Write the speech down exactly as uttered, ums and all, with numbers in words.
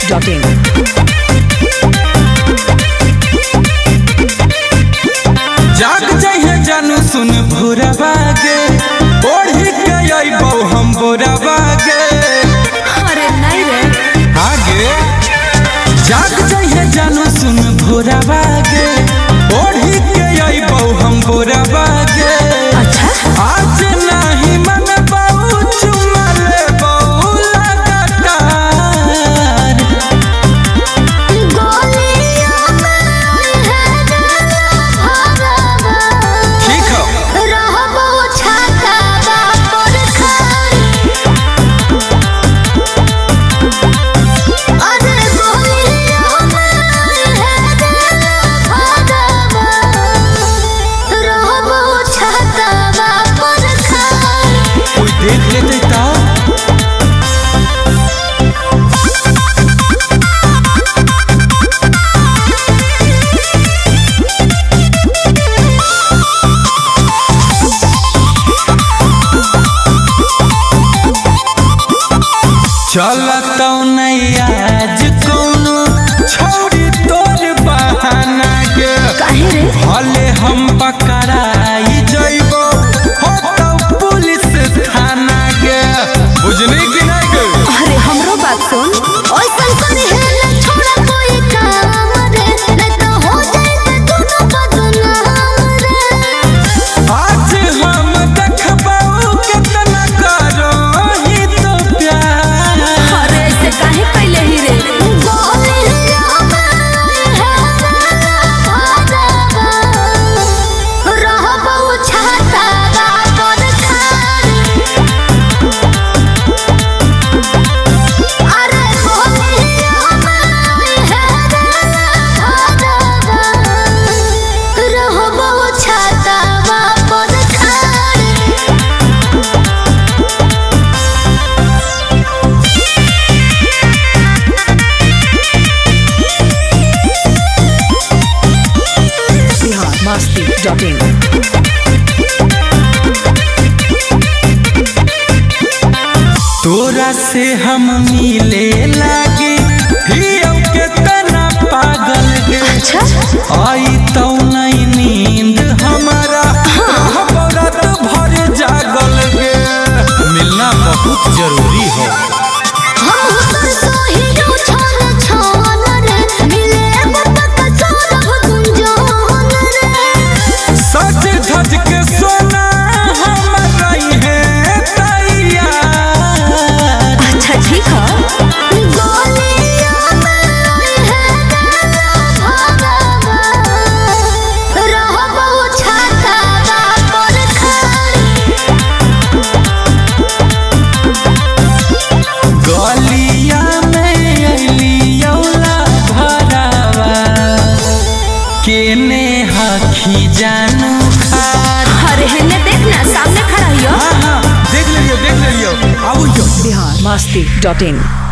Dot in. जाग जाइए जानू सुन भोरा बागे ओढ़ी के अइबौ हम बोरा बागे। अरे नहीं रे आगे जाग जाइए जानू सुन भोरा बागे ओढ़ी के अइबौ हम बोरा बागे। अच्छा आज नहीं मन बहु चुमा ले बहु लगातार गोलियों में है भरवा ठीक हो रहबो छकावा पर खाई। अरे गोलियों में है भरवा रहबो छकावा पर खाई। कोई देख लेते ता चलतौ नहीं आज कौनो छोड़ी तोर बहाना के। काहे रे भले हम पकड़ाई जइबो होतौ पुलिस थाना के। बुझनी कि नहीं गे? अरे हमरो बात सुन। ओइसन करे है न छोड़ा कोई काम रे न तो हो जाए दोनों बदनाम रे। आज हम देखबौ कितना करो ही तो प्यार। अरे ऐसे काहे कैले ही रे। गोलियों में है भरवा रहबो छकावा पर खाई। अरे गोलियों में है भरवा रहबो छकावा पर खाई। Bihar Masti dot in. तोरा से हम मिले लागे हियो के तना पागल गे। अच्छा आई तो नहीं नींद हमारा रहबौ रात भर जागल गे। मिलना बहुत जरूरी है। हम हुसर सोहियो छन छन रे मिले बतक चोरब गुंजन रे। सज धज के सोना हम रही है तैयार। अच्छा ठीक है। गोलियों में है भरवा रहबो छकावा पर खाई। गलिया में अलियौला भरावा केने हखी जानू खार। अरे हेने देखना सामने खड़ा हियो। हाँ हाँ देख लियो देख लियो आओ यो। बिहार मस्ती डॉट इन।